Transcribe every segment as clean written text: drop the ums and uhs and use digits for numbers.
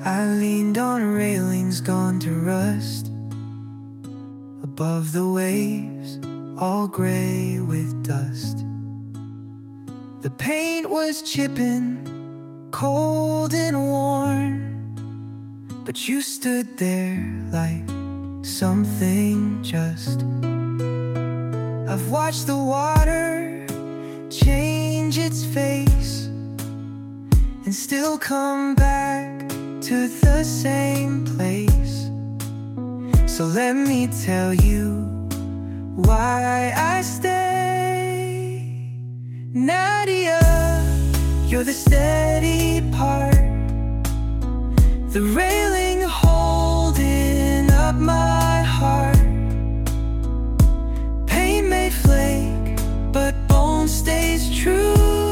I leaned on railings gone to rust, above the waves, all gray with dust. The paint was chipping, cold and worn, but you stood there like something just. I've watched the water change its face and still come back to the same place. So let me tell you why I stay. Nadia, you're the steady part, the railing holding up my heart. Pain may flake, but bone stays true.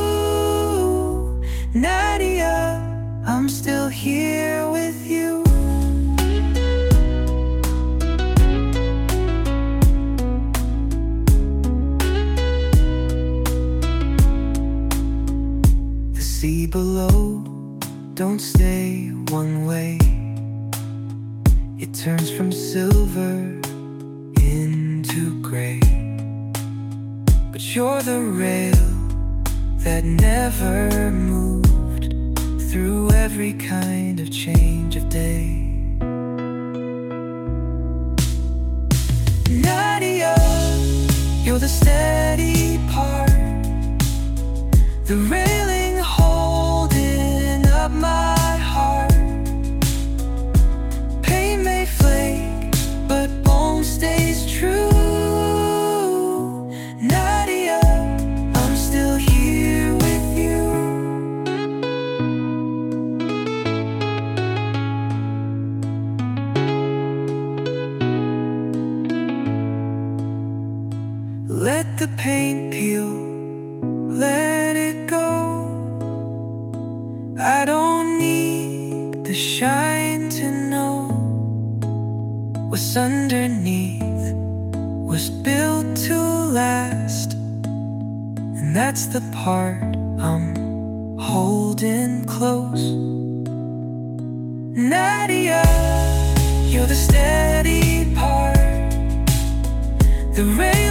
Nadia, I'm still here with you. The sea below don't stay one way. It turns from silver into gray. But you're the rail that never moved through every kind of change of day. Nadia, you're the steady part, the railing holding up my heart. Pain may flake, but bone stays true. Nadia, I'm still here with you. Let the paint peel, let it go. I don't need the shine to know what's underneath was built to last. And that's the part I'm holding close. Nadia, you're the steady part, the rain